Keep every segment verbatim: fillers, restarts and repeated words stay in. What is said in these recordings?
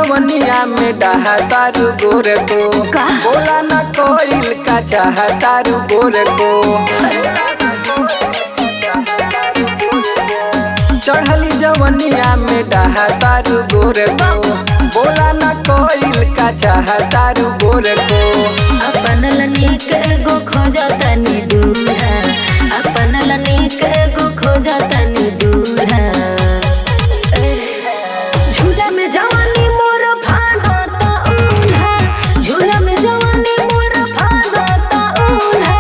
जवनिया में डहा तारू गोरे को बोला न कोइल का चाह तारू गोरे को चढ़ली जवनिया में डहा तारू गोरे को बोला न कोइल का चाह तारू गोरे को अपन लनीक एगो खोजा तनी दूल्हा अपन लनीक एगो खोजा तनी दूल्हा झूला में जवानी मोर फाड़ता उल्हा झूला में जवानी मोर फाड़ता उल्हा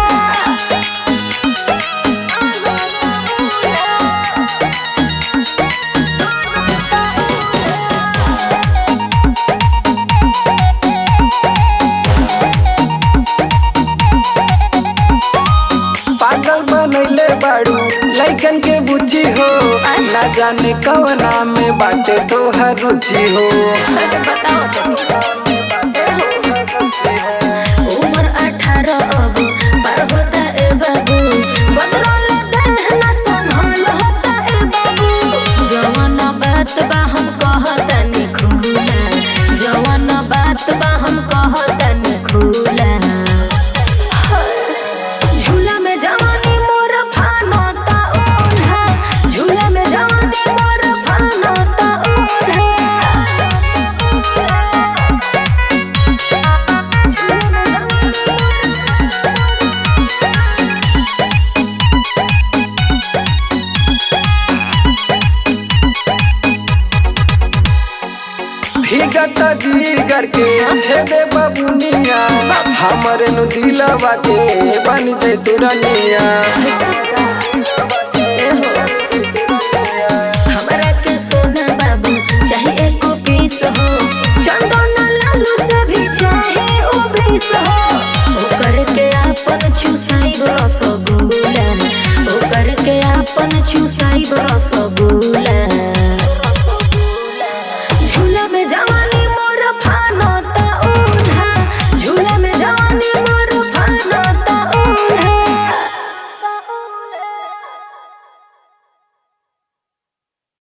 पागल बनैले बाड़ू लइकन के बुद्धि हो ना जाने कवना में बाटे तोहर रुचि हो बताओ उम्र अठारह अब पर होता ए बाबू बदलल देहना संभाल होता ए बाबू जवान बात बा हम कहतनी खुला जवान बात बा हम कहतनी खुला झूला में जवानी मोर फानता उल्हा झूला में जवानी मोर फानता उल्हा भीगत जीगर के छेदे बबुनिया हमरे नु दिलवा के बन जे तुरनिया